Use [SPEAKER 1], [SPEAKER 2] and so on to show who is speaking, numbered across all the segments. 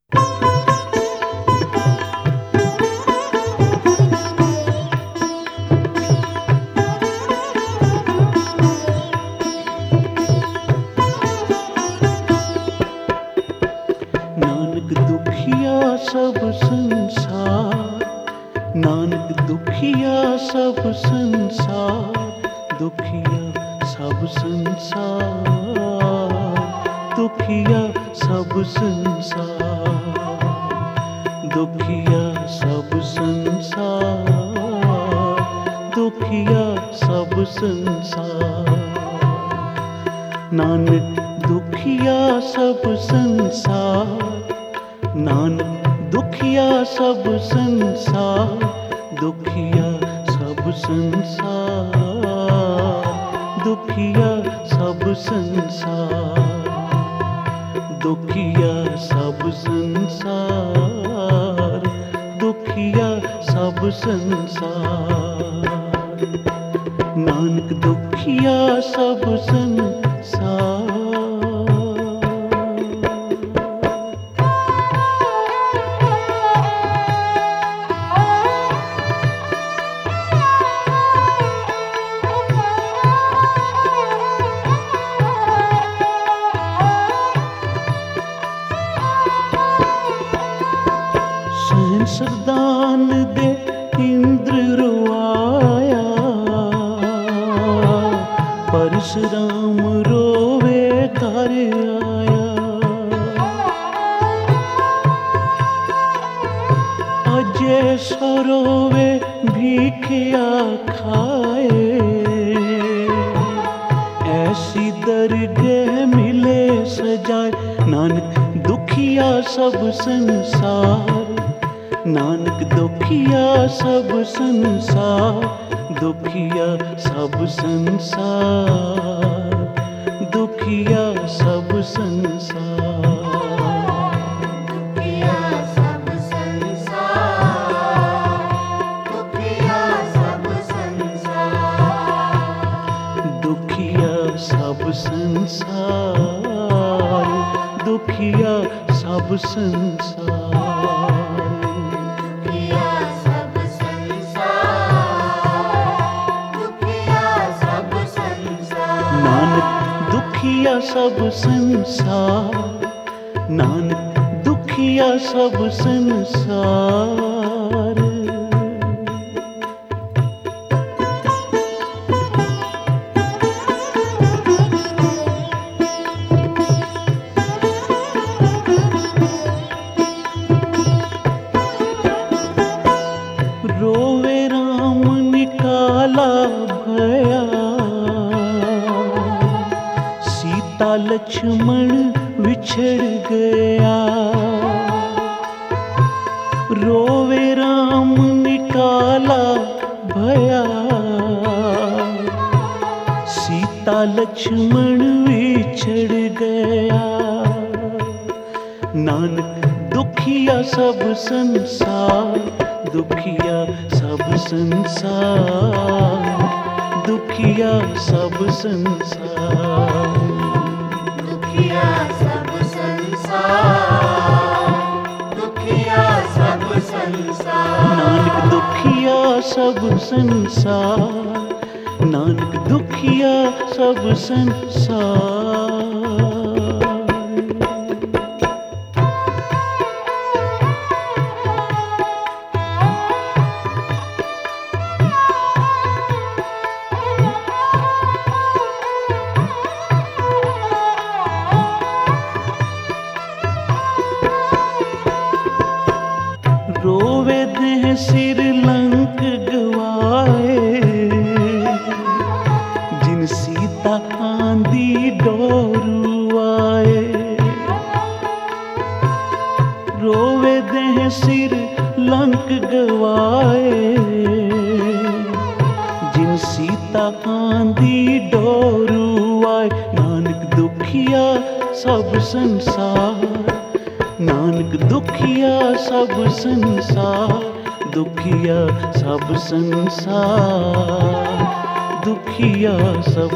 [SPEAKER 1] नानक दुखिया सब संसार, नानक दुखिया सब संसार, दुखिया सब संसार, दुखिया सब संसार, दुखिया सब संसार, दुखिया सब संसार। नानक दुखिया सब संसार, नानक दुखिया सब संसार, दुखिया सब संसार, दुखिया सब संसार, दुखिया सब संसार, दुखिया सब संसार। नानक दुखिया सब संसार। सरदान दे इंद्र रोआया, परशुराम रोवे घर आया। अजय सरोवे भीखिया खाए, ऐसी दरगाह मिले सजाए। नानक दुखिया सब संसार, नानक दुखिया सब संसार, दुखिया सब संसार, दुखिया सब संसार,
[SPEAKER 2] दुखिया सब संसार, दुखिया सब संसार,
[SPEAKER 1] दुखिया सब संसार, दुखिया सब संसार। दुखिया सब संसार, नानक दुखिया सब संसार। रोवे राम निकाला भया, सीता लक्ष्मण बिछड़ गया। रोवे राम निकाला भया, सीता लक्ष्मण बिछड़ गया। नानक दुखिया सब संसार, दुखिया सब संसार, दुखिया सब संसार,
[SPEAKER 2] दुखिया सब संसार, दुखिया सब संसार।
[SPEAKER 1] नानक दुखिया सब संसार, नानक दुखिया सब संसार। रोवे देह सिर लंक गवाए, जिन सीता आंधी डोरुआए। रोवे देह सिर लंक गवाए, जिन सीता आंधी डोरुआए। नानक दुखिया सब संसार, नानक दुखिया सब संसार, दुखिया सब संसार, दुखिया सब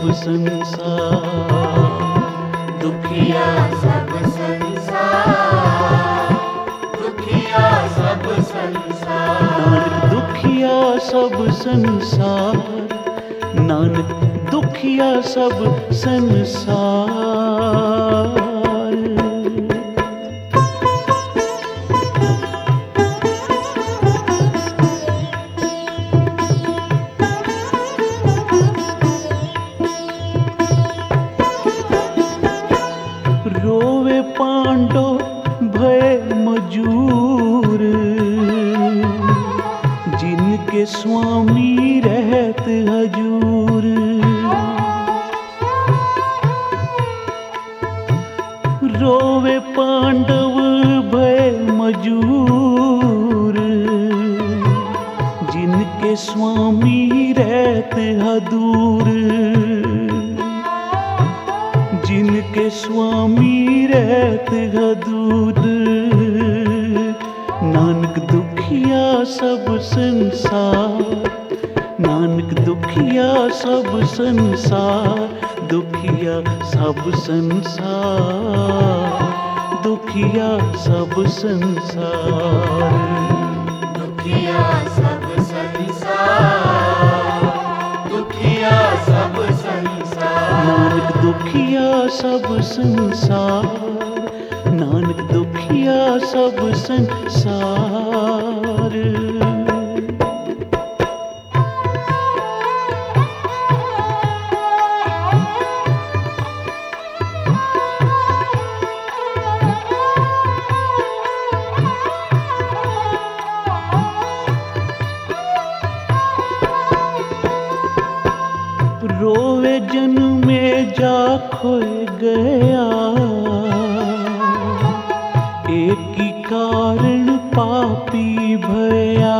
[SPEAKER 1] संसार,
[SPEAKER 2] दुखिया सब संसार,
[SPEAKER 1] सब संसार, नानक दुखिया सब संसार। रोवे पांडव भय मजूर, जिनके स्वामी रहत हजूर। रोवे पांडव भय मजूर, जिनके स्वामी रहत हदूर। जिनके स्वामी रहत हदूर, नानक दुखिया सब संसार, नानक दुखिया सब संसार, दुखिया सब संसार, दुखिया सब संसार।
[SPEAKER 2] दुखिया सब संसार, दुखिया सब संसार।
[SPEAKER 1] नानक दुखिया सब संसार, नानक दुखिया सब संसार। रोवे जन्मे जा खोए गया, एक ही कारण पापी भया।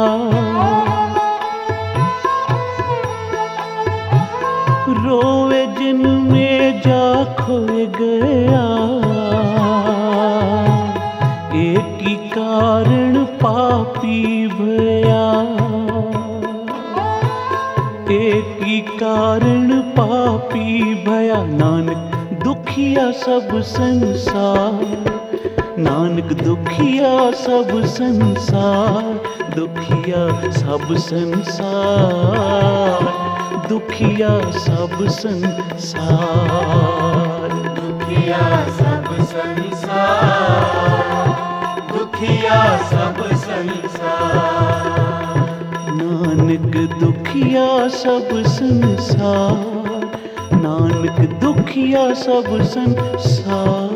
[SPEAKER 1] रोवे जन्मे जा खोए गया, एक ही कारण पापी भया। एक ही कारण पापी भया, नानक दुखिया सब संसार, नानक दुखिया सब संसार, दुखिया सब संसार, दुखिया सब संसार।
[SPEAKER 2] दुखिया सब संसार, दुखिया सब संसार।
[SPEAKER 1] नानक दुखिया सब संसार, नानक दुखिया सब संसार।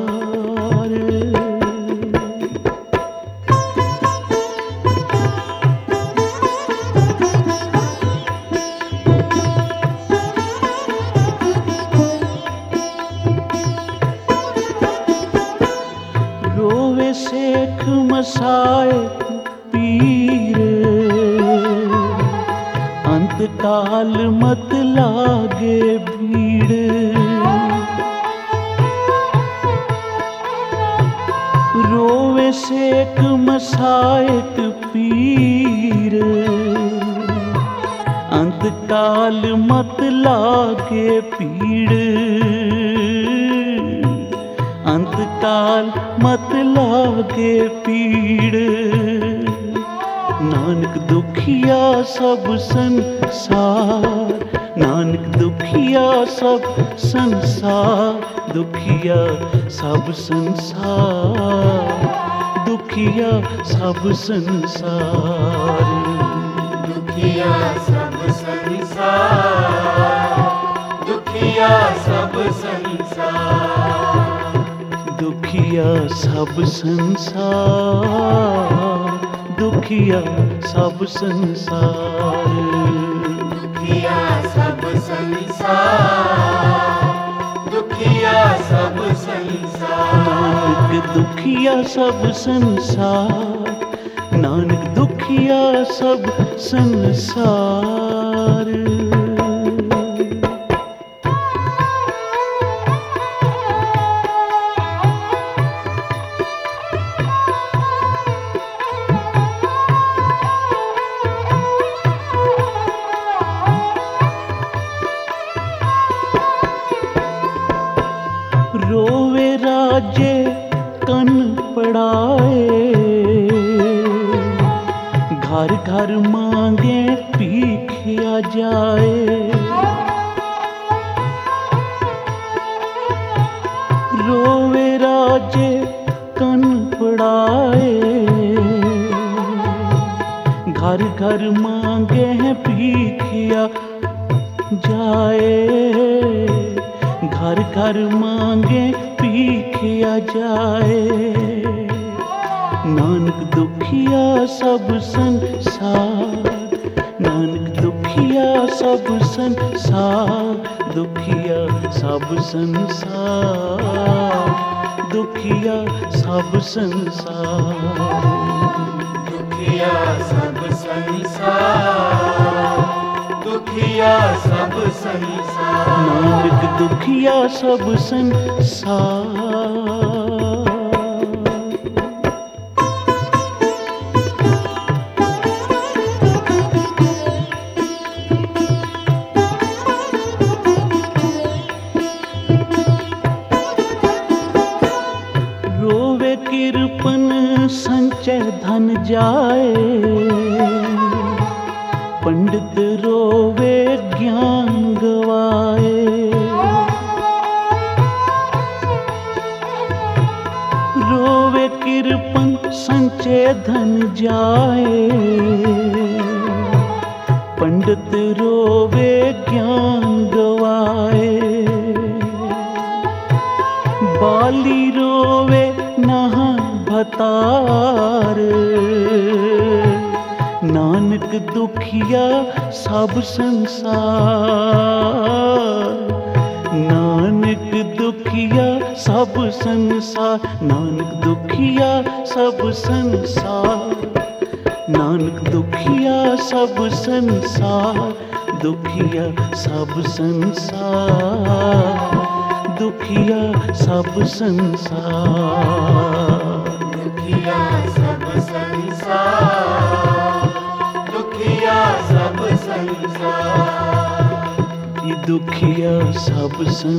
[SPEAKER 1] रोवे शेख मसायक पीर, अंतकाल मत लागे भीड़। रोवे शेख मसायक पीर, अंतकाल मत लागे पीड़। अंतकाल मत लागे पीड़, नानक दुखिया सब संसार, नानक दुखिया सब संसार, दुखिया सब संसार, दुखिया सब संसार।
[SPEAKER 2] दुखिया सब संसार, दुखिया सब संसार।
[SPEAKER 1] दुखिया सब संसार, दुखिया सब संसार।
[SPEAKER 2] दुखिया सब संसार, दुखिया सब संसार।
[SPEAKER 1] नानक दुखिया सब संसार, नानक दुखिया सब संसार। रोवे राजे कन पड़ाए, घर घर मांगे पी ਭੀਖਿਆ ਜਾਏ। रोवे राजे कन पड़ाए, घर घर मांगे हैं भीखिया जाए। घर घर मांगे भीखिया जाए। नानक दुखिया सब संसार, नानक दुखिया सब संसार, दुखिया सब संसार, दुखिया सब संसार,
[SPEAKER 2] दुखिया सब संसार, दुखिया सब संसार।
[SPEAKER 1] नानक दुखिया सब संसार। रोवे कृपन संचय धन जाए, पंडित रोवे ज्ञान गवाए। रोवे कृपन संचय धन जाए, पंडित रोवे ज्ञान गवाए। बाली रोवे नहा भतार, नानक दुखिया सब संसार, नानक दुखिया सब संसार, नानक दुखिया सब संसार, नानक दुखिया सब संसार, दुखिया सब संसार, दुखिया सब संसार,
[SPEAKER 2] दुखिया सब संसार, दुखिया सब संसार।
[SPEAKER 1] ये दुखिया सब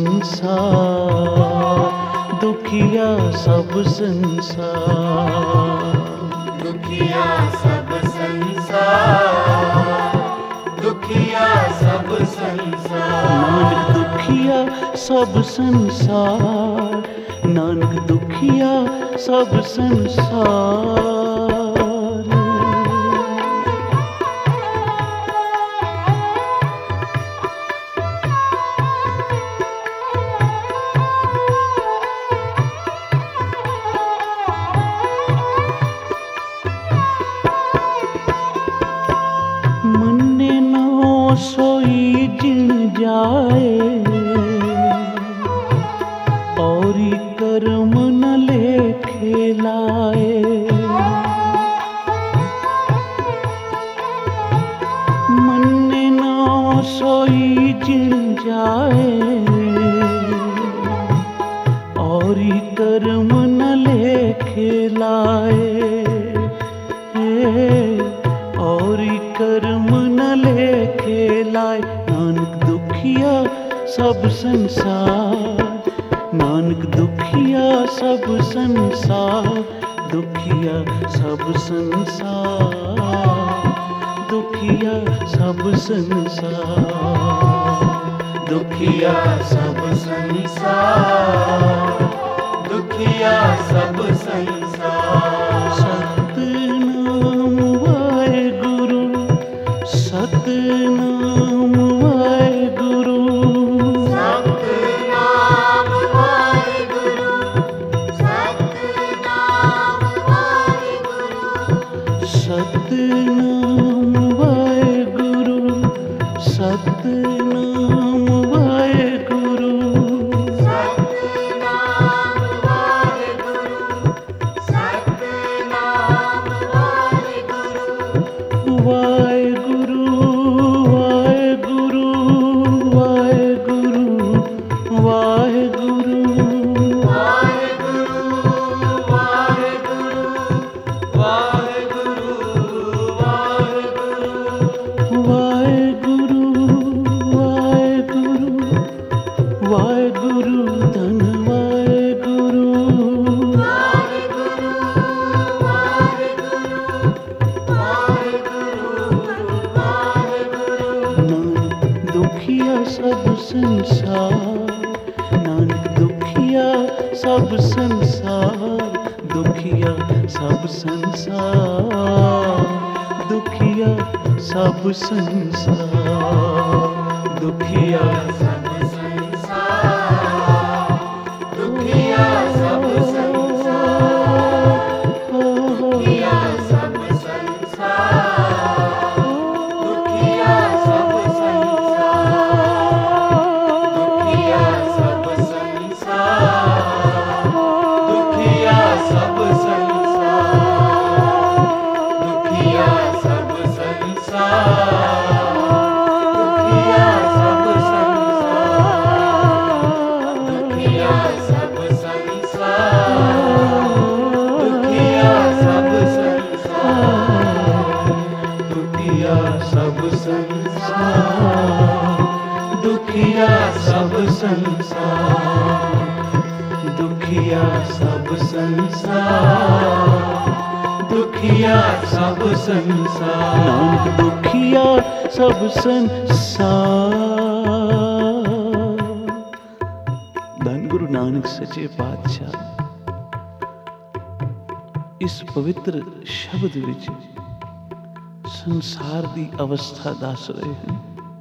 [SPEAKER 1] संसार, दुखिया सब संसार,
[SPEAKER 2] दुखिया सब संसार, दुखिया सब संसार।
[SPEAKER 1] नानक दुखिया सब संसार, नानक दुखिया सब संसार। मन्ने नो सोई जिन जाए, औरी कर्म न लेखे लाए। मन्ने नो सोई जिन जाए, औरी कर्म न लेखे लाए। और कर्म न लेखे लाए। नानक दुखिया सब संसार, नानक दुखिया सब संसार, दुखिया सब संसार, दुखिया सब संसार,
[SPEAKER 2] दुखिया सब संसार, दुखिया सब संसार।
[SPEAKER 1] सतनाम वाहेगुरु, सतनाम वाहेगुरु,
[SPEAKER 2] सतनाम वाहेगुरु, सतनाम वाहेगुरु,
[SPEAKER 1] सतनाम वाहेगुरु, सतनाम वाहेगुरु,
[SPEAKER 2] सतनाम वाहेगुरु, सतनाम वाहेगुरु।
[SPEAKER 1] वाहेगुरु वाहेगुरु वाहेगुरु वाहेगुरु
[SPEAKER 2] वाहेगुरु वाहेगुरु वाहेगुरु वाहेगुरु।
[SPEAKER 1] ਸਭ ਸੰਸਾਰ, ਨਾਨਕ ਦੁਖੀਆ ਸਭ ਸੰਸਾਰ, ਦੁਖੀਆ ਸਭ ਸੰਸਾਰ, ਦੁਖੀਆ ਸਭ ਸੰਸਾਰ, ਦੁਖੀਆ
[SPEAKER 2] ਸਭ ਸੰਸਾਰ, ਦੁਖੀਆ ਸਭ ਸੰਸਾਰ, ਦੁਖੀਆ ਸਭ ਸੰਸਾਰ, ਦੁਖੀਆ ਸਭ ਸੰਸਾਰ, ਦੁਖੀਆ ਸਭ ਸੰਸਾਰ, ਦੁਖੀਆ ਸਭ ਸੰਸਾਰ, ਦੁਖੀਆ ਸਭ ਸੰਸਾਰ, ਦੁਖੀਆ ਸਭ ਸੰਸਾਰ, ਦੁਖੀਆ ਸਭ ਸੰਸਾਰ, ਦੁਖੀਆ ਸਭ ਸੰਸਾਰ,
[SPEAKER 1] ਦੁਖੀਆ ਸਭ ਸੰਸਾਰ, ਦੁਖੀਆ ਸਭ ਸੰਸਾਰ, ਦੁਖੀਆ ਸਭ ਸੰਸਾਰ, ਦੁਖੀਆ ਸਭ ਸੰਸਾਰ, ਨਾਨਕ ਦੁਖੀਆ ਸਭ ਸੰਸਾਰ। ਧੰਨ ਗੁਰੂ ਨਾਨਕ ਸੱਚੇ ਪਾਤਸ਼ਾਹ ਇਸ ਪਵਿੱਤਰ ਸ਼ਬਦ ਵਿੱਚ ਸੰਸਾਰ ਦੀ ਅਵਸਥਾ ਦੱਸ ਰਹੇ ਹਨ।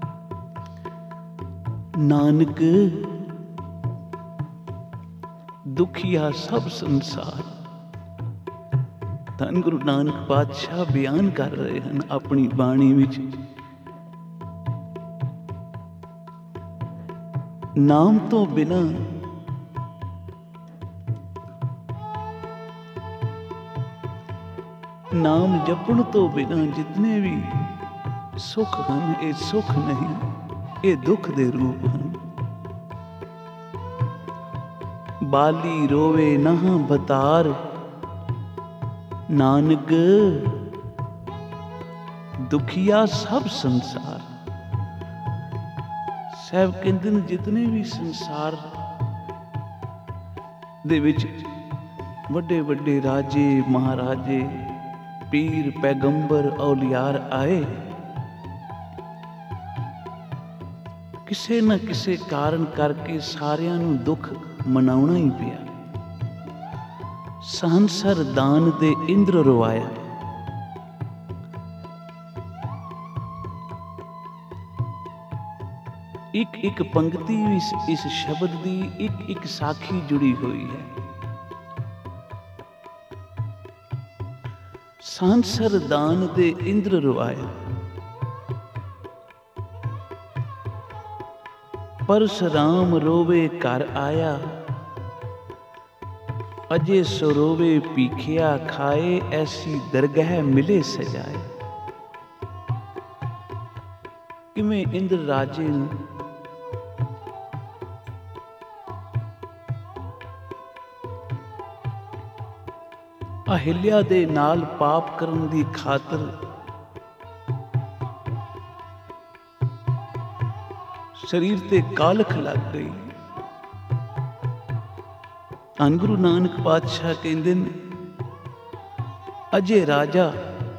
[SPEAKER 1] ਨਾਨਕ ਦੁਖੀਆ ਸਭ ਸੰਸਾਰ। ਧੰਨ ਗੁਰੂ ਨਾਨਕ ਪਾਤਸ਼ਾਹ ਬਿਆਨ ਕਰ ਰਹੇ ਹਨ ਆਪਣੀ ਬਾਣੀ ਵਿੱਚ, ਨਾਮ ਤੋਂ ਬਿਨਾਂ ਨਾਮ ਜਪਣ ਤੋਂ ਬਿਨਾਂ ਜਿਤਨੇ ਵੀ ਸੁੱਖ ਹਨ, ਇਹ ਸੁੱਖ ਨਹੀਂ, ਇਹ ਦੁੱਖ ਦੇ ਰੂਪ ਹਨ। ਬਾਲੀ ਰੋਵੇ ਨਾ ਬਤਾਰ, ਨਾਨਕ ਦੁਖੀਆ ਸਭ ਸੰਸਾਰ। ਸਾਹਿਬ ਕਹਿੰਦੇ ਨੇ ਜਿਤਨੇ ਵੀ ਸੰਸਾਰ ਦੇ ਵਿੱਚ ਵੱਡੇ ਵੱਡੇ ਰਾਜੇ ਮਹਾਰਾਜੇ ਪੀਰ ਪੈਗੰਬਰ ਔਲੀਆਰ ਆਏ, ਕਿਸੇ ਨਾ ਕਿਸੇ ਕਾਰਨ ਕਰਕੇ ਸਾਰਿਆਂ ਨੂੰ ਦੁੱਖ ਮਨਾਉਣਾ ਹੀ ਪਿਆ। ਸਹੰਸਰ ਦਾਨ ਦੇ ਇੰਦਰ ਰਵਾਇਆ। ਇੱਕ ਇੱਕ ਪੰਕਤੀ ਵਿੱਚ ਇਸ ਸ਼ਬਦ ਦੀ ਇੱਕ ਇੱਕ ਸਾਖੀ ਜੁੜੀ ਹੋਈ ਹੈ। ਸਹੰਸਰ ਦਾਨ ਦੇ ਇੰਦਰ ਰਵਾਇਆ। ਪਰਸ਼ਰਾਮ ਰੋਵੇ ਘਰ ਆਇਆ, ਅਜੇ ਸਰੋਵੇ ਪੀਖਿਆ ਖਾਏ, ਐਸੀ ਦਰਗਹਿ ਮਿਲੇ ਸਜਾਏ। ਕਿਵੇਂ ਇੰਦਰ ਰਾਜੇ ਨੂੰ ਅਹਿਲਿਆ ਦੇ ਨਾਲ ਪਾਪ ਕਰਨ ਦੀ ਖਾਤਰ ਸਰੀਰ ਤੇ ਕਾਲਖ ਲੱਗ ਗਈ। ਧੰਨ ਗੁਰੂ ਨਾਨਕ ਪਾਤਸ਼ਾਹ ਕਹਿੰਦੇ ਨੇ, ਅਜੇ ਰਾਜਾ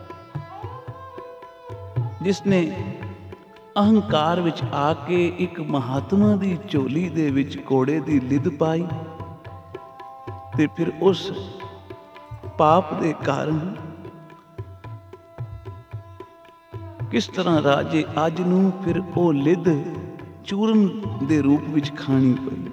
[SPEAKER 1] ਜਿਸ ਨੇ ਅਹੰਕਾਰ ਵਿੱਚ ਆ ਕੇ ਇੱਕ ਮਹਾਤਮਾ ਦੀ ਝੋਲੀ ਦੇ ਵਿੱਚ ਘੋੜੇ ਦੀ ਲਿਦ ਪਾਈ ਤੇ ਫਿਰ ਉਸ ਪਾਪ ਦੇ ਕਾਰਨ ਕਿਸ ਤਰ੍ਹਾਂ ਰਾਜੇ ਅੱਜ ਨੂੰ ਫਿਰ ਉਹ ਲਿਦ ਚੂਰਨ ਦੇ ਰੂਪ ਵਿੱਚ ਖਾਣੀ ਪਈ।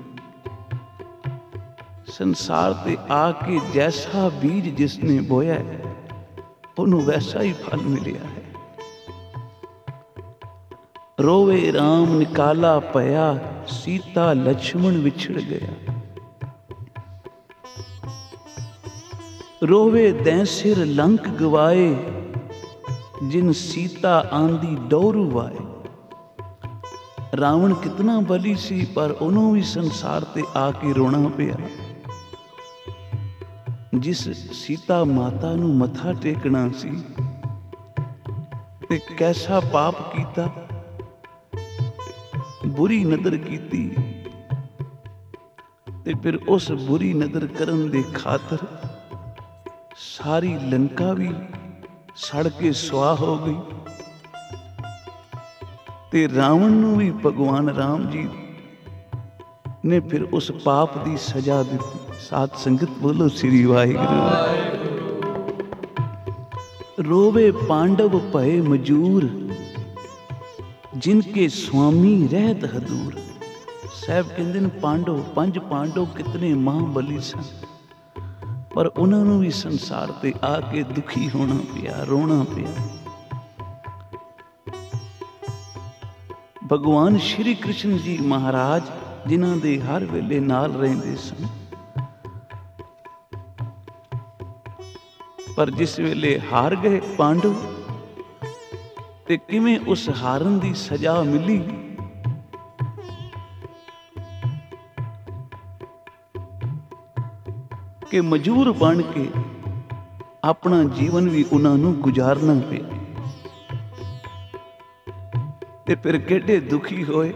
[SPEAKER 1] ਸੰਸਾਰ ਤੇ ਆ ਕੇ ਜੈਸਾ ਬੀਜ ਜਿਸ ਨੇ ਬੋਇਆ ਉਹਨੂੰ ਵੈਸਾ ਹੀ ਫਲ ਮਿਲਿਆ ਹੈ। ਰੋਵੇ ਰਾਮ ਨਿਕਾਲਾ ਪਿਆ, ਸੀਤਾ ਲਛਮਣ ਵਿਛੜ ਗਿਆ। ਰੋਵੇ ਦੈਂ ਸਿਰ ਲੰਕ ਗਵਾਏ, ਜਿਨ ਸੀਤਾ ਆਂਦੀ ਡੋਰੂ ਵਾਏ। ਰਾਵਣ ਕਿਤਨਾ ਬਲੀ ਸੀ, ਪਰ ਉਹਨੂੰ ਵੀ ਸੰਸਾਰ ਤੇ ਆ ਕੇ ਰੋਣਾ ਪਿਆ। ਜਿਸ ਸੀਤਾ ਮਾਤਾ ਨੂੰ ਮੱਥਾ ਟੇਕਣਾ ਸੀ ਤੇ ਕੈਸਾ ਪਾਪ ਕੀਤਾ, ਬੁਰੀ ਨਜ਼ਰ ਕੀਤੀ ਤੇ ਫਿਰ ਉਸ ਬੁਰੀ ਨਜ਼ਰ ਕਰਨ ਦੇ ਖਾਤਰ ਸਾਰੀ ਲੰਕਾ ਵੀ ਸੜ ਕੇ ਸੁਆਹ ਹੋ ਗਈ ਤੇ ਰਾਵਣ ਨੂੰ ਵੀ ਭਗਵਾਨ ਰਾਮ ਜੀ ਨੇ ਫਿਰ ਉਸ ਪਾਪ ਦੀ ਸਜ਼ਾ ਦਿੱਤੀ। ਸਾਧ ਸੰਗਤ ਬੋਲੋ ਸ੍ਰੀ ਵਾਹਿਗੁਰੂ। ਰੋਵੇ ਪਾਂਡਵ ਭਏ ਮਜੂਰ, ਜਿਨ ਕੇ ਸੁਆਮੀ ਰਹਿਤ ਹਦੂਰ। ਸਾਹਿਬ ਕਹਿੰਦੇ ਨੇ ਪਾਂਡਵ, 5 ਪਾਂਡਵ ਕਿਤਨੇ ਮਹਾਂਬਲੀ ਸਨ, ਪਰ ਉਹਨਾਂ ਨੂੰ ਵੀ ਸੰਸਾਰ ਤੇ ਆ ਕੇ ਦੁਖੀ ਹੋਣਾ ਪਿਆ, ਰੋਣਾ ਪਿਆ। ਭਗਵਾਨ ਸ਼੍ਰੀ ਕ੍ਰਿਸ਼ਨ ਜੀ ਮਹਾਰਾਜ ਜਿਨ੍ਹਾਂ ਦੇ ਹਰ ਵੇਲੇ ਨਾਲ ਰਹਿੰਦੇ ਸਨ, ਪਰ ਜਿਸ ਵੇਲੇ ਹਾਰ ਗਏ ਪਾਂਡਵ, ਤੇ ਕਿਵੇਂ ਉਸ ਹਾਰਨ ਦੀ ਸਜ਼ਾ ਮਿਲੀ। ਕਿ ਮਜਬੂਰ ਬਣ ਕੇ ਆਪਣਾ ਜੀਵਨ ਵੀ ਉਹਨਾਂ ਨੂੰ ਗੁਜ਼ਾਰਨਾ ਪਿਆ। ਤੇ ਫਿਰ ਕਿੱਡੇ ਦੁਖੀ ਹੋਏ,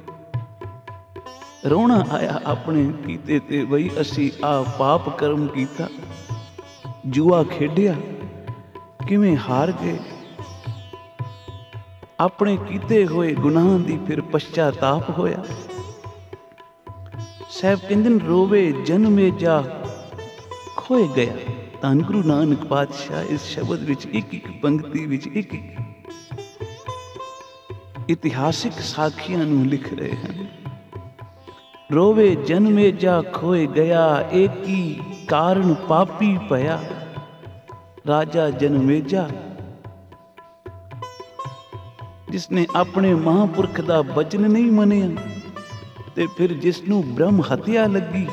[SPEAKER 1] ਰੋਣਾ ਆਇਆ ਆਪਣੇ ਕੀਤੇ ਤੇ, ਬਈ ਅਸੀਂ ਆ ਪਾਪ ਕਰਮ ਕੀਤਾ, ਜੂਆ ਖੇਡਿਆ, ਕਿਵੇਂ ਹਾਰ ਗਏ। ਆਪਣੇ ਕੀਤੇ ਹੋਏ ਗੁਨਾਹਾਂ ਦੀ ਫਿਰ ਪਛਤਾਤਾਪ ਹੋਇਆ। ਸਾਹਿਬ ਕਹਿੰਦੇ ਨੇ ਰੋਵੇ ਜਨਮੇ ਜਾ ਖੋਏ ਗਿਆ। ਧੰਨ ਗੁਰੂ ਨਾਨਕ ਪਾਤਸ਼ਾਹ ਇਸ ਸ਼ਬਦ ਵਿੱਚ ਇੱਕ ਇੱਕ ਪੰਕਤੀ ਵਿੱਚ ਇੱਕ ਇੱਕ ਇਤਿਹਾਸਿਕ ਸਾਖੀਆਂ ਨੂੰ ਲਿਖ ਰਹੇ ਹਨ। ਰੋਵੇ ਜਨਮੇ ਜਾ ਖੋਏ ਗਿਆ, ਏਕੀ ਕਾਰਨ ਪਾਪੀ ਭਇਆ। ਰਾਜਾ ਜਨਮੇਜਾ ਜਿਸਨੇ ਆਪਣੇ ਮਹਾਂਪੁਰਖ ਦਾ ਬਚਨ ਨਹੀਂ ਮੰਨਿਆ, ਤੇ ਫਿਰ ਜਿਸ ਨੂੰ ਬ੍ਰਹਮ ਹੱਤਿਆ ਲੱਗੀ,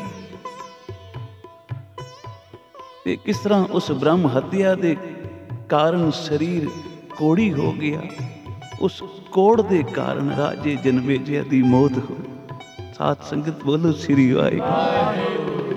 [SPEAKER 1] ਤੇ ਕਿਸ ਤਰ੍ਹਾਂ ਉਸ ਬ੍ਰਹਮ ਹੱਤਿਆ ਦੇ ਕਾਰਨ ਸਰੀਰ ਕੋੜੀ ਹੋ ਗਿਆ, ਉਸ ਕੋੜ ਦੇ ਕਾਰਨ ਰਾਜੇ ਜਨਮੇਜੈ ਦੀ ਮੌਤ ਹੋਈ। ਸਾਧ ਸੰਗਤ ਬੋਲੋ ਸ੍ਰੀ ਵਾਹਿਗੁਰੂ।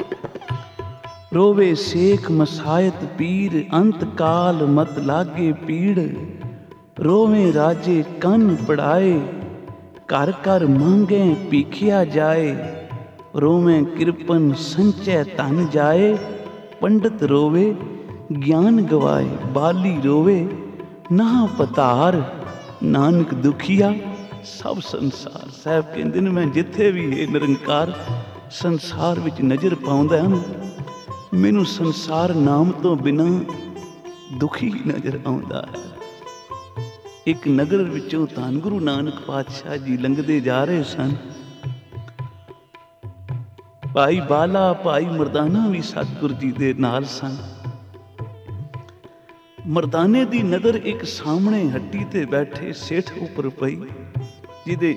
[SPEAKER 1] ਰੋਵੇ ਸੇਖ ਮਸਾਇਤ ਪੀਰ, ਅੰਤ ਕਾਲ ਮਤ ਲਾਗੇ ਪੀੜ। ਰੋਵੇਂ ਰਾਜੇ ਕੰਨ ਪੜਾਏ, ਘਰ ਘਰ ਮੰਗੇ ਭੀਖਿਆ ਜਾਏ। ਰੋਵੇਂ ਕਿਰਪਨ ਸੰਚੈ ਧਨ ਜਾਏ, ਪੰਡਤ ਰੋਵੇ ਗਿਆਨ ਗਵਾਏ। ਬਾਲੀ ਰੋਵੇ ਨਾ ਪਤਾਰ, ਨਾਨਕ ਦੁਖੀਆ ਸਭ ਸੰਸਾਰ। ਸਾਹਿਬ ਕਹਿੰਦੇ ਨੇ ਮੈਂ ਜਿੱਥੇ ਵੀ ਇਹ ਨਿਰੰਕਾਰ ਸੰਸਾਰ ਵਿੱਚ ਨਜ਼ਰ ਪਾਉਂਦਾ ਹਾਂ, ਮੈਨੂੰ ਸੰਸਾਰ ਨਾਮ ਤੋਂ ਬਿਨਾਂ ਦੁਖੀ ਨਜ਼ਰ ਆਉਂਦਾ ਹੈ। ਇੱਕ ਨਗਰ ਵਿੱਚੋਂ ਧੰਨ ਗੁਰੂ ਨਾਨਕ ਪਾਤਸ਼ਾਹ ਜੀ ਲੰਘਦੇ ਜਾ ਰਹੇ ਸਨ। ਭਾਈ ਬਾਲਾ, ਭਾਈ ਮਰਦਾਨਾ ਵੀ ਸਤਿਗੁਰ ਜੀ ਦੇ ਨਾਲ ਸਨ। ਮਰਦਾਨੇ ਦੀ ਨਜ਼ਰ ਇੱਕ ਸਾਹਮਣੇ ਹੱਟੀ ਤੇ ਬੈਠੇ ਸੇਠ ਉੱਪਰ ਪਈ, ਜਿਹਦੇ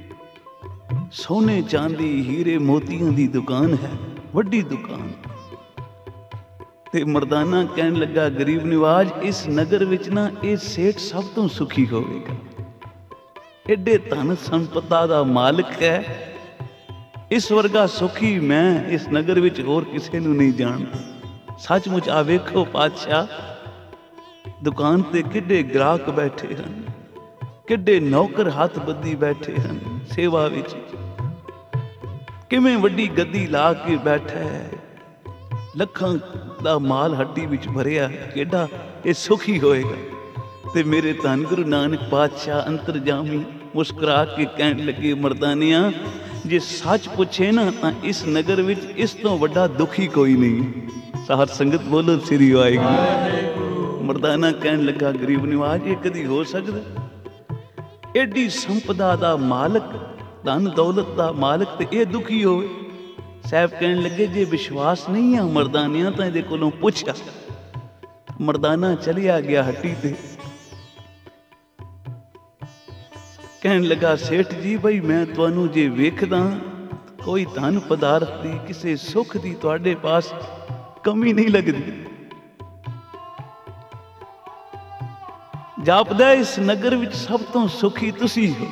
[SPEAKER 1] ਸੋਨੇ ਚਾਂਦੀ ਹੀਰੇ ਮੋਤੀਆਂ ਦੀ ਦੁਕਾਨ ਹੈ, ਵੱਡੀ ਦੁਕਾਨ। ਤੇ ਮਰਦਾਨਾ ਕਹਿਣ ਲੱਗਾ, ਗਰੀਬ ਨਿਵਾਜ, ਇਸ ਨਗਰ ਵਿੱਚ ਨਾ ਇਹ ਸੇਠ ਸਭ ਤੋਂ ਸੁਖੀ ਹੋਵੇਗਾ। ਐਡੇ ਧਨ ਸੰਪਦਾ ਦਾ ਮਾਲਕ ਹੈ, ਇਸ ਵਰਗਾ ਸੁਖੀ ਮੈਂ ਇਸ ਨਗਰ ਵਿੱਚ ਹੋਰ ਕਿਸੇ ਨੂੰ ਨਹੀਂ ਜਾਣਦਾ। ਸੱਚਮੁੱਚ ਆ ਵੇਖੋ ਪਾਤਸ਼ਾਹ, ਦੁਕਾਨ ਤੇ ਕਿੱਡੇ ਗ੍ਰਾਹਕ ਬੈਠੇ ਹਨ, ਕਿੱਡੇ ਨੌਕਰ ਹੱਥ ਬੱਧੀ ਬੈਠੇ ਹਨ ਸੇਵਾ ਵਿੱਚ। ਕਿਵੇਂ ਵੱਡੀ ਗੱਦੀ ਲਾ ਕੇ ਬੈਠਾ ਹੈ, ਲੱਖਾਂ ਦਾ ਮਾਲ ਹੱਟੀ ਵਿੱਚ ਭਰਿਆ, ਕਿੱਡਾ ਇਹ ਸੁਖੀ ਹੋਏਗਾ। ਤੇ ਮੇਰੇ ਧੰਨ ਗੁਰੂ ਨਾਨਕ ਪਾਤਸ਼ਾਹ ਅੰਤਰਜਾਮੀ ਮੁਸਕਰਾ ਕੇ ਕਹਿਣ ਲੱਗੇ, ਮਰਦਾਨਿਆਂ, ਜੇ ਸੱਚ ਪੁੱਛੇ ਨਾ ਤਾਂ ਇਸ ਨਗਰ ਵਿੱਚ ਇਸ ਤੋਂ ਵੱਡਾ ਦੁਖੀ ਕੋਈ ਨਹੀਂ। ਸਾਧ ਸੰਗਤ ਬੋਲੋ ਸ੍ਰੀ ਵਾਹਿਗੁਰੂ। ਮਰਦਾਨਾ ਕਹਿਣ ਲੱਗਾ, ਗਰੀਬ ਨਿਵਾਜ, ਇਹ ਕਦੀ ਹੋ ਸਕਦਾ? ਐਡੀ ਸੰਪਦਾ ਦਾ ਮਾਲਕ, ਧਨ ਦੌਲਤ ਦਾ ਮਾਲਕ, ਤੇ ਇਹ ਦੁਖੀ ਹੋਵੇ? ਸਾਹਿਬ ਕਹਿਣ ਲੱਗੇ, ਜੇ ਵਿਸ਼ਵਾਸ ਨਹੀਂ ਆ ਮਰਦਾਨਿਆਂ ਤਾਂ ਇਹਦੇ ਕੋਲੋਂ ਪੁੱਛਿਆ। ਮਰਦਾਨਾ ਚਲਿਆ ਗਿਆ ਹੱਟੀ ਤੇ, ਕਹਿਣ ਲੱਗਾ, ਸੇਠ ਜੀ, ਬਈ ਮੈਂ ਤੁਹਾਨੂੰ ਜੇ ਵੇਖਦਾ ਕੋਈ ਧਨ ਪਦਾਰਥ ਦੀ, ਕਿਸੇ ਸੁੱਖ ਦੀ ਤੁਹਾਡੇ ਪਾਸ ਕਮੀ ਨਹੀਂ ਲੱਗਦੀ। ਜਾਪਦਾ ਇਸ ਨਗਰ ਵਿੱਚ ਸਭ ਤੋਂ ਸੁਖੀ ਤੁਸੀਂ ਹੋ।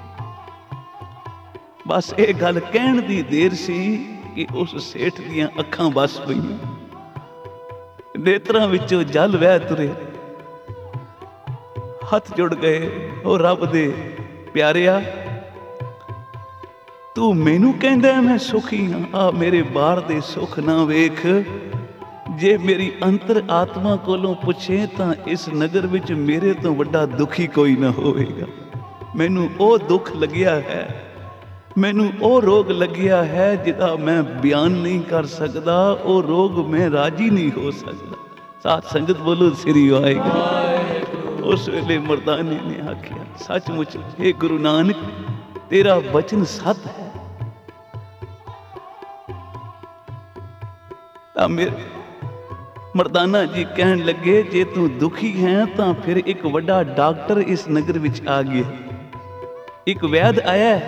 [SPEAKER 1] ਬਸ ਇਹ ਗੱਲ ਕਹਿਣ ਦੀ ਦੇਰ ਸੀ ਕਿ ਉਸ ਸੇਠ ਦੀਆਂ ਅੱਖਾਂ ਵੱਸ ਪਈਆਂ, ਨੇਤਰਾਂ ਵਿੱਚੋਂ ਜਲ ਵਹਿ ਤੁਰੇ, ਹੱਥ ਜੁੜ ਗਏ। ਉਹ ਰੱਬ ਦੇ ਪਿਆਰਿਆ, ਤੂੰ ਮੈਨੂੰ ਕਹਿੰਦਾ ਮੈਂ ਸੁਖੀ ਹਾਂ? ਆ ਮੇਰੇ ਬਾਹਰ ਦੇ ਸੁੱਖ ਨਾ ਵੇਖ, ਜੇ ਮੇਰੀ ਅੰਤਰ ਆਤਮਾ ਕੋਲੋਂ ਪੁੱਛੇ ਤਾਂ ਇਸ ਨਗਰ ਵਿੱਚ ਮੇਰੇ ਤੋਂ ਵੱਡਾ ਦੁਖੀ ਕੋਈ ਨਾ ਹੋਵੇਗਾ। ਮੈਨੂੰ ਉਹ ਦੁੱਖ ਲੱਗਿਆ ਹੈ, ਮੈਨੂੰ ਉਹ ਰੋਗ ਲੱਗਿਆ ਹੈ ਜਿਹਦਾ ਮੈਂ ਬਿਆਨ ਨਹੀਂ ਕਰ ਸਕਦਾ। ਉਹ ਰੋਗ ਮੈਂ ਰਾਜੀ ਨਹੀਂ ਹੋ ਸਕਦਾ। ਸਾਧ ਸੰਗਤ ਬੋਲੋ ਸ੍ਰੀ ਵਾਹਿਗੁਰੂ। ਉਸ ਵੇਲੇ ਮਰਦਾਨੇ ਨੇ ਆਖਿਆ, ਸੱਚਮੁੱਚ ਇਹ ਗੁਰੂ ਨਾਨਕ ਤੇਰਾ ਬਚਨ ਸੱਤ ਹੈ। ਤਾਂ ਮੇਰੇ ਮਰਦਾਨਾ ਜੀ ਕਹਿਣ ਲੱਗੇ, ਜੇ ਤੂੰ ਦੁਖੀ ਹੈ ਤਾਂ ਫਿਰ ਇੱਕ ਵੱਡਾ ਡਾਕਟਰ ਇਸ ਨਗਰ ਵਿੱਚ ਆ ਗਿਆ, ਇੱਕ ਵੈਦ ਆਇਆ,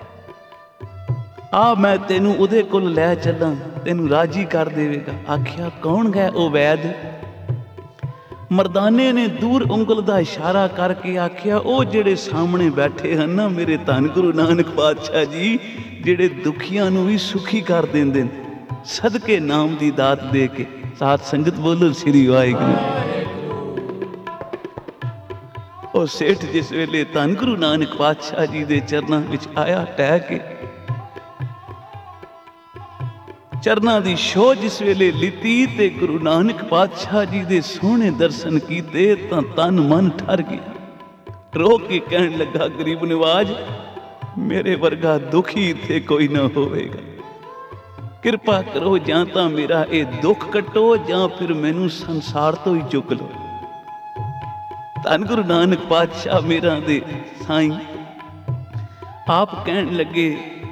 [SPEAKER 1] ਆ ਮੈਂ ਤੈਨੂੰ ਉਹਦੇ ਕੋਲ ਲੈ ਚੱਲਾਂ, ਤੈਨੂੰ ਰਾਜੀ ਕਰ ਦੇਵੇਗਾ। ਆਖਿਆ, ਕੌਣ ਹੈ ਉਹ ਵੈਦ? ਮਰਦਾਨੇ ਨੇ ਦੂਰ ਉਂਗਲ ਦਾ ਇਸ਼ਾਰਾ ਕਰਕੇ ਆਖਿਆ, ਉਹ ਜਿਹੜੇ ਸਾਹਮਣੇ ਬੈਠੇ ਹਨ ਨਾ ਮੇਰੇ ਧੰਨ ਗੁਰੂ ਨਾਨਕ ਪਾਤਸ਼ਾਹ ਜੀ, ਜਿਹੜੇ ਦੁਖੀਆਂ ਨੂੰ ਵੀ ਸੁਖੀ ਕਰ ਦਿੰਦੇ ਨੇ ਸਦਕੇ ਨਾਮ ਦੀ ਦਾਤ ਦੇ ਕੇ। ਸਾਧ ਸੰਗਤ ਬੋਲੋ ਸ੍ਰੀ ਵਾਹਿਗੁਰੂ। ਉਹ ਸੇਠ ਜਿਸ ਵੇਲੇ ਧੰਨ ਗੁਰੂ ਨਾਨਕ ਪਾਤਸ਼ਾਹ ਜੀ ਦੇ ਚਰਨਾਂ ਵਿੱਚ ਆਇਆ, ਟਹਿ ਕੇ ਚਰਨਾਂ ਦੀ ਛੋਹ ਜਿਸ ਵੇਲੇ ਲਿੱਤੀ ਤੇ ਗੁਰੂ ਨਾਨਕ ਪਾਤਸ਼ਾਹ ਜੀ ਦੇ ਸੋਹਣੇ ਦਰਸ਼ਨ ਕੀਤੇ ਤਾਂ ਤਨ ਮਨ ਠਰ ਗਿਆ। ਰੋ ਕੇ ਕਹਿਣ ਲੱਗਾ, ਗਰੀਬ ਨਿਵਾਜ, ਮੇਰੇ ਵਰਗਾ ਦੁਖੀ ਇੱਥੇ ਕੋਈ ਨਾ ਹੋਵੇਗਾ। ਕਿਰਪਾ ਕਰੋ, ਜਾਂ ਤਾਂ ਮੇਰਾ ਇਹ ਦੁੱਖ ਕੱਟੋ ਜਾਂ ਫਿਰ ਮੈਨੂੰ ਸੰਸਾਰ ਤੋਂ ਹੀ ਚੁੱਕ ਲਓ। ਧੰਨ ਗੁਰੂ ਨਾਨਕ ਪਾਤਸ਼ਾਹ ਮੇਰਾ ਦੇ ਸਾਈਂ ਆਪ ਕਹਿਣ ਲੱਗੇ,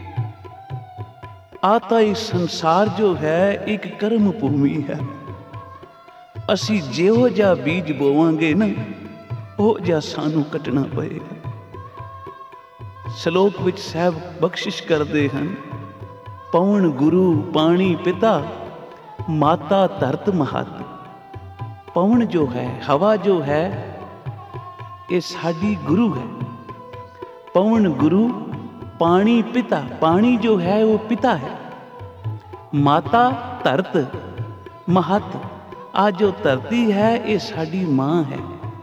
[SPEAKER 1] आता ये संसार जो है एक कर्म भूमि है। असी जिहो जा बीज बोवांगे ना, ਉਹ ਜਿਹਾ ਸਾਨੂੰ ਕੱਟਣਾ ਪਏਗਾ। ਸ਼ਲੋਕ ਵਿੱਚ ਸਾਹਿਬ ਬਖਸ਼ਿਸ਼ ਕਰਦੇ ਹਨ, ਪਵਨ ਗੁਰੂ ਪਾਣੀ ਪਿਤਾ ਮਾਤਾ ਧਰਤ ਮਹਤ। ਪਵਨ ਜੋ ਹੈ, ਹਵਾ ਜੋ ਹੈ, ਇਹ ਸਾਡੀ ਗੁਰੂ ਹੈ। ਪਵਨ ਗੁਰੂ, पानी पिता, पानी जो है वो पिता है। माता धरत महत, आज जो धरती है ये साडी मां है।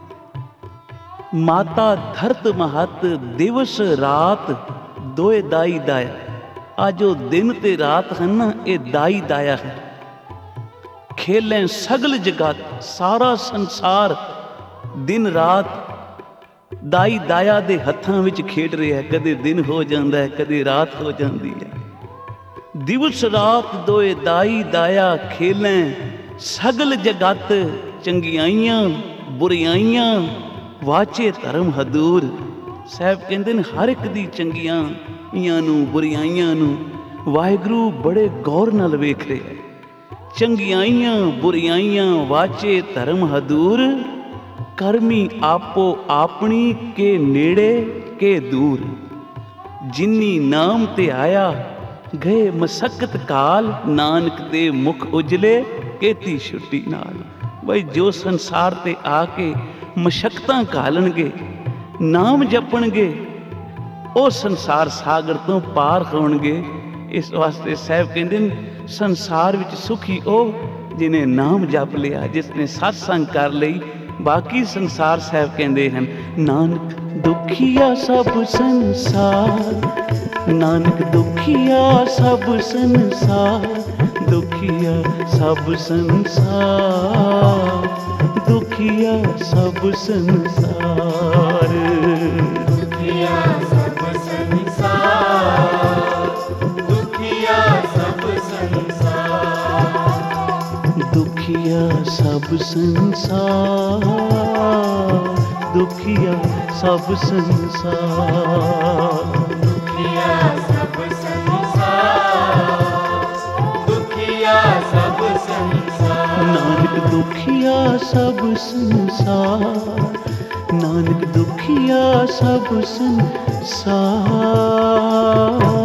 [SPEAKER 1] माता धरत महत, दिवस रात दोए दाई दाया। आज जो दिन ते रात है ना, ये दाई दाया है। खेलें सगल जगत, सारा संसार दिन रात ਦਾਈ ਦਾਇਆ ਦੇ ਹੱਥਾਂ ਵਿੱਚ ਖੇਡ ਰਿਹਾ। ਕਦੇ ਦਿਨ ਹੋ ਜਾਂਦਾ ਹੈ, ਕਦੇ ਰਾਤ ਹੋ ਜਾਂਦੀ ਹੈ। ਦਿਵਸ ਰਾਤ ਦੋਏ ਦਾਈ ਦਾਇਆ ਖੇਲੈਂ ਸਗਲ ਜਗਤ। ਚੰਗਿਆਈਆਂ ਬੁਰਿਆਈਆਂ ਵਾਚੇ ਧਰਮ ਹਦੂਰ। ਸਾਹਿਬ ਕਹਿੰਦੇ ਨੇ, ਹਰ ਇੱਕ ਦੀ ਚੰਗਿਆਈਆਂ ਨੂੰ ਬੁਰਿਆਈਆਂ ਨੂੰ ਵਾਹਿਗੁਰੂ ਬੜੇ ਗੌਰ ਨਾਲ ਵੇਖ ਰਿਹਾ। ਚੰਗਿਆਈਆਂ ਬੁਰਿਆਈਆਂ ਵਾਚੇ ਧਰਮ ਹਦੂਰ। ਕਰਮੀ ਆਪੋ ਆਪਣੀ ਕੇ ਨੇੜੇ ਕੇ ਦੂਰ। ਜਿਨੀ ਨਾਮ ਤੇ ਆਇਆ ਗਏ ਮਸਕਤ ਕਾਲ। ਨਾਨਕ ਦੇ ਮੁਖ ਉਜਲੇ ਕੀਤੀ ਛੁੱਟੀ ਨਾਲ। ਬਈ ਜੋ ਸੰਸਾਰ ਤੇ ਆ ਕੇ ਮਸ਼ਕਤਾਂ ਘਾਲਣਗੇ, ਨਾਮ ਜਪਣਗੇ, ਉਹ ਸੰਸਾਰ ਸਾਗਰ ਤੋਂ ਪਾਰ ਹੋਣਗੇ। ਇਸ ਵਾਸਤੇ ਸਾਹਿਬ ਕਹਿੰਦੇ ਨੇ, ਸੰਸਾਰ ਵਿੱਚ ਸੁਖੀ ਉਹ ਜਿਹਨੇ ਨਾਮ ਜਪ ਲਿਆ, ਜਿਸਨੇ ਸਤਸੰਗ ਕਰ ਲਈ। ਬਾਕੀ ਸੰਸਾਰ ਸਾਹਿਬ ਕਹਿੰਦੇ ਹਨ, ਨਾਨਕ ਦੁਖੀਆ ਸਭ ਸੰਸਾਰ। ਨਾਨਕ ਦੁਖੀਆ ਸਭ ਸੰਸਾਰ। ਦੁਖੀਆ ਸਭ ਸੰਸਾਰ। ਦੁਖੀਆ ਸਭ ਸੰਸਾਰ।
[SPEAKER 2] ਦੁਖੀਆ ਸਭ ਸੰਸਾਰ। ਦੁਖੀਆ ਸਭ ਸੰਸਾਰ।
[SPEAKER 1] ਦੁਖੀਆ ਸਭ ਸੰਸਾਰ। ਦੁਖੀਆ ਸਭ ਸੰਸਾਰ।
[SPEAKER 2] ਦੁਖੀਆ ਸਭ ਸੰਸਾਰ। ਦੁਖੀਆ ਸਭ ਸੰਸਾਰ।
[SPEAKER 1] ਨਾਨਕ ਦੁਖੀਆ ਸਭ ਸੰਸਾਰ। ਨਾਨਕ ਦੁਖੀਆ ਸਭ ਸੰਸਾਰ।